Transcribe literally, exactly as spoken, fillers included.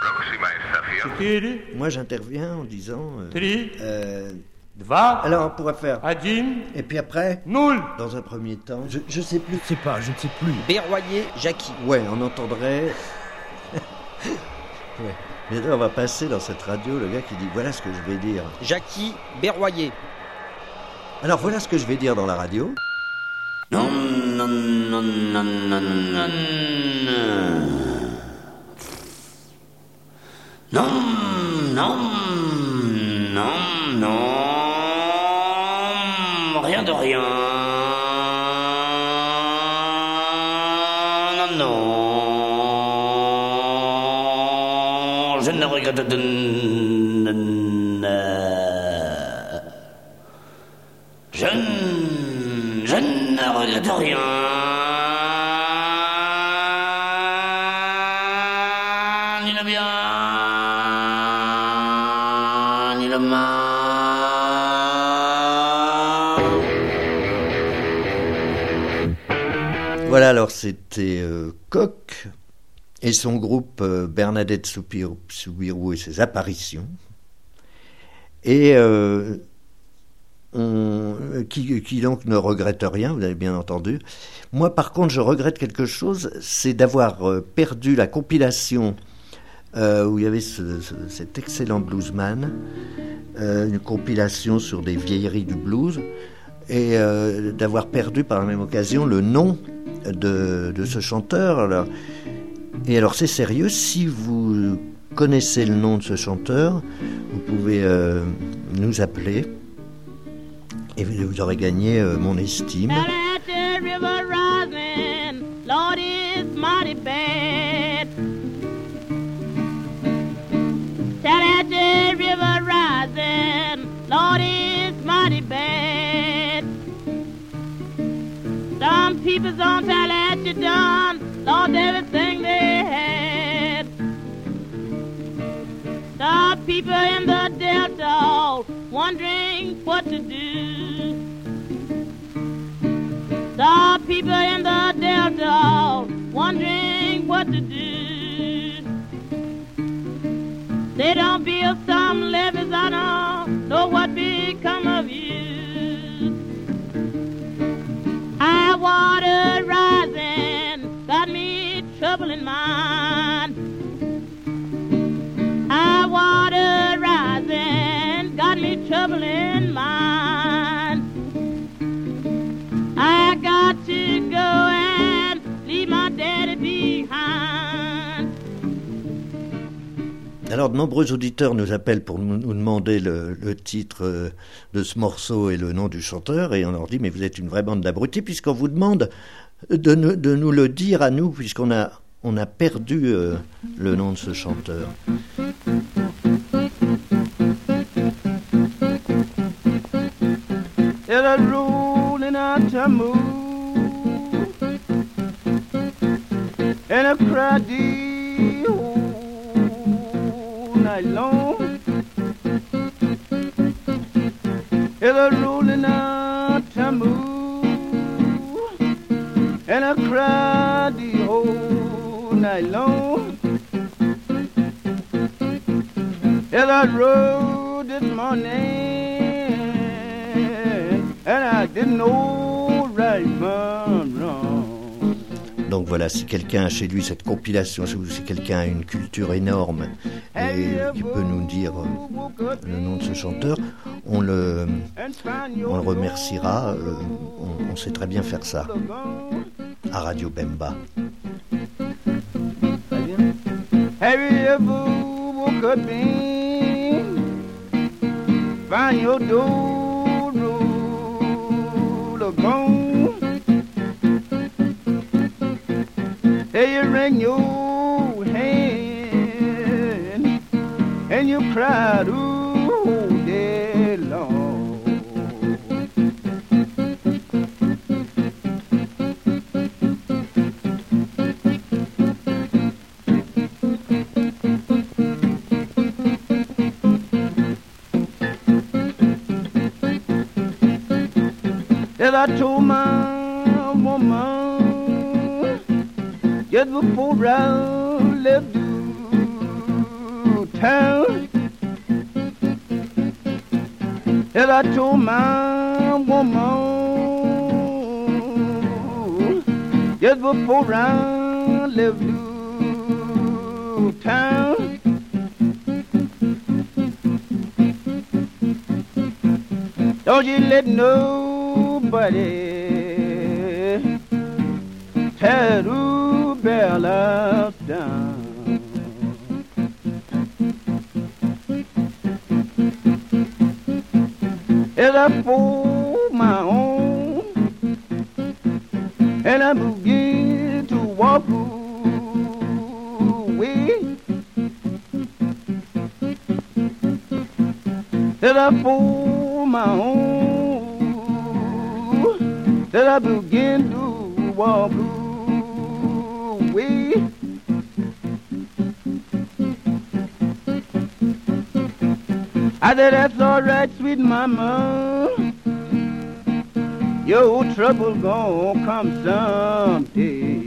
Moi, j'interviens en disant... Euh, euh, Dva. Alors, on pourrait faire... Один. Et puis après... Nul. Dans un premier temps... Je, je sais plus. Je sais pas, je ne sais plus. Berroyer, Jackie. Ouais, on entendrait... ouais. Mais là, on va passer dans cette radio, le gars qui dit, voilà ce que je vais dire. Jackie, Berroyer. Alors, voilà ce que je vais dire dans la radio. Non, non, non, non, non, non, non, non, non, non, rien de rien, non, non, je ne regrette de... Je ne... Je ne regrette rien. Ni le bien, ni le mal. Voilà, alors c'était euh, Coq et son groupe euh, Bernadette Soupirou, Soubirou et ses apparitions. Et... Euh, On, qui, qui donc ne regrette rien, vous avez bien entendu. Moi, par contre, je regrette quelque chose, c'est d'avoir euh, perdu la compilation euh, où il y avait ce, ce, cet excellent bluesman, euh, une compilation sur des vieilleries du blues, et euh, d'avoir perdu par la même occasion le nom de, de ce chanteur. Alors, et alors, c'est sérieux, si vous connaissez le nom de ce chanteur, vous pouvez euh, nous appeler. Et vous aurez gagné euh, mon estime. Lord, it's mighty bad. Tallahatchie River rising, Lord, it's mighty bad. Some people's on Tallahatchie done lost everything they had. The people in the Delta wondering what to do. The people in the Delta wondering what to do. They don't build some levees, I don't know what become of you. High water rising got me trouble in mind. High water rising got me trouble in mind. I got to go and leave my daddy behind. Alors, de nombreux auditeurs nous appellent pour nous demander le, le titre de ce morceau et le nom du chanteur, et on leur dit, mais vous êtes une vraie bande d'abrutis, puisqu'on vous demande de, ne, de nous le dire à nous, puisqu'on a, on a perdu euh, le nom de ce chanteur. There's a rolling out to move and a crowd all night long. There's a rolling out to move and a crowd all night long. There's a road this morning and I didn't know right from wrong. Donc voilà, si quelqu'un a chez lui cette compilation, si quelqu'un a une culture énorme et qui peut nous dire le nom de ce chanteur, on le, on le remerciera. On, on sait très bien faire ça à Radio Bemba. Have you ever woke up in, find your door roll gone? Hey, you wring your hand and you cried all day long. That I told my woman just before I left you town. And I told my woman just before I left Blue Town. Don't you let nobody tear the bell out down. As I fold my own and I begin to walk away, as I fold my own, as I begin to walk away. I said, that's all right, sweet mama. Your trouble gon' come someday.